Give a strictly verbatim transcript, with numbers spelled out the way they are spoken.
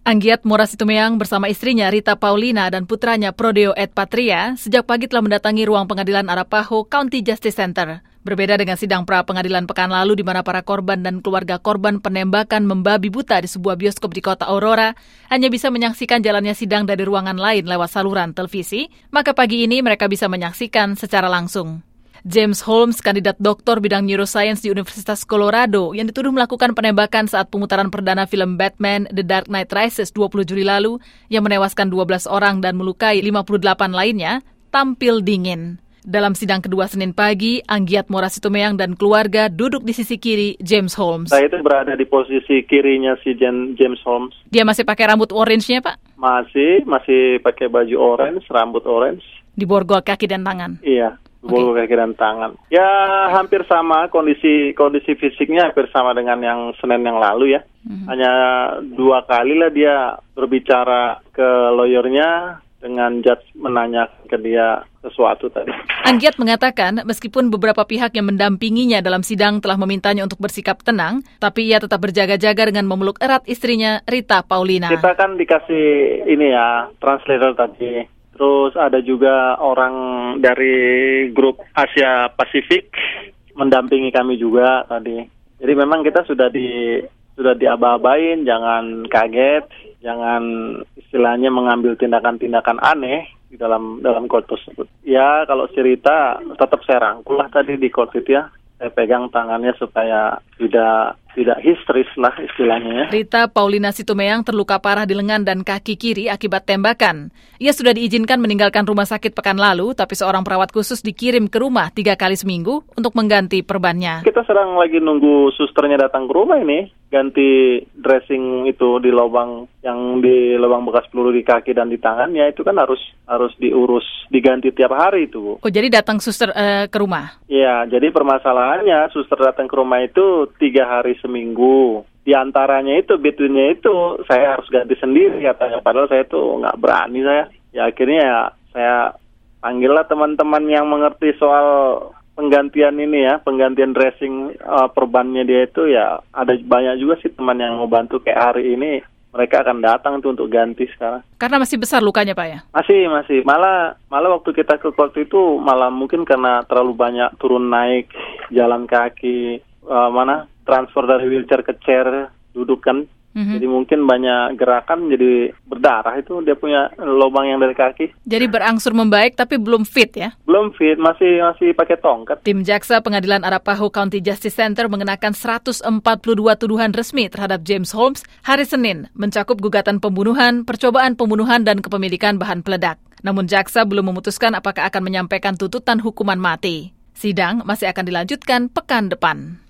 Anggiat Mora Situmeang bersama istrinya Rita Paulina dan putranya Prodeo Ed Patria sejak pagi telah mendatangi ruang pengadilan Arapaho County Justice Center. Berbeda dengan sidang pra pengadilan pekan lalu di mana para korban dan keluarga korban penembakan membabi buta di sebuah bioskop di kota Aurora hanya bisa menyaksikan jalannya sidang dari ruangan lain lewat saluran televisi, maka pagi ini mereka bisa menyaksikan secara langsung. James Holmes, kandidat doktor bidang neuroscience di Universitas Colorado yang dituduh melakukan penembakan saat pemutaran perdana film Batman The Dark Knight Rises dua puluh Juli lalu yang menewaskan dua belas orang dan melukai lima puluh delapan lainnya, tampil dingin. Dalam sidang kedua Senin pagi, Anggiat Mora Situmeang dan keluarga duduk di sisi kiri James Holmes. Saya itu berada di posisi kirinya si James Holmes. Dia masih pakai rambut orange-nya, Pak? Masih, masih pakai baju orange, rambut orange. Diborgol kaki dan tangan? Iya. Bulu kaki dan tangan. Ya hampir sama kondisi kondisi fisiknya hampir sama dengan yang Senin yang lalu ya. Mm-hmm. Hanya dua kali lah dia berbicara ke lawyernya dengan judge menanya ke dia sesuatu tadi. Anggiat mengatakan meskipun beberapa pihak yang mendampinginya dalam sidang telah memintanya untuk bersikap tenang, tapi ia tetap berjaga-jaga dengan memeluk erat istrinya Rita Paulina. Kita kan dikasih ini ya, translator tadi. Terus ada juga orang dari grup Asia Pasifik mendampingi kami juga tadi. Jadi memang kita sudah di sudah diaba-abain, jangan kaget, jangan istilahnya mengambil tindakan-tindakan aneh di dalam dalam court tersebut. Ya kalau cerita tetap saya rangkul lah tadi di court itu ya. Saya pegang tangannya supaya tidak tidak histeris lah istilahnya. Rita Paulina Situmeang terluka parah di lengan dan kaki kiri akibat tembakan. Ia sudah diizinkan meninggalkan rumah sakit pekan lalu, tapi seorang perawat khusus dikirim ke rumah tiga kali seminggu untuk mengganti perbannya. Kita sedang lagi nunggu susternya datang ke rumah ini, ganti dressing itu di lubang yang di lubang bekas peluru di kaki dan di tangannya itu kan harus harus diurus, diganti tiap hari itu. Oh jadi datang suster uh, ke rumah? Iya, jadi permasalahannya suster datang ke rumah itu tiga hari seminggu. Di antaranya itu, betulnya itu, saya harus ganti sendiri katanya. Padahal saya tuh nggak berani saya. Ya akhirnya ya, saya panggillah teman-teman yang mengerti soal penggantian ini ya, penggantian dressing uh, perbannya dia itu ya. Ada banyak juga sih teman yang mau bantu kayak hari ini. Mereka akan datang tuh untuk ganti sekarang. Karena masih besar lukanya Pak ya? Masih, masih. Malah, malah waktu kita ke court itu malah mungkin karena terlalu banyak turun naik, jalan kaki, uh, mana transfer dari wheelchair ke chair, duduk kan. Mm-hmm. Jadi mungkin banyak gerakan jadi berdarah itu dia punya lubang yang dari kaki. Jadi berangsur membaik tapi belum fit ya? Belum fit, masih masih pakai tongkat. Tim jaksa pengadilan Arapaho County Justice Center mengenakan seratus empat puluh dua tuduhan resmi terhadap James Holmes hari Senin, mencakup gugatan pembunuhan, percobaan pembunuhan dan kepemilikan bahan peledak. Namun jaksa belum memutuskan apakah akan menyampaikan tuntutan hukuman mati. Sidang masih akan dilanjutkan pekan depan.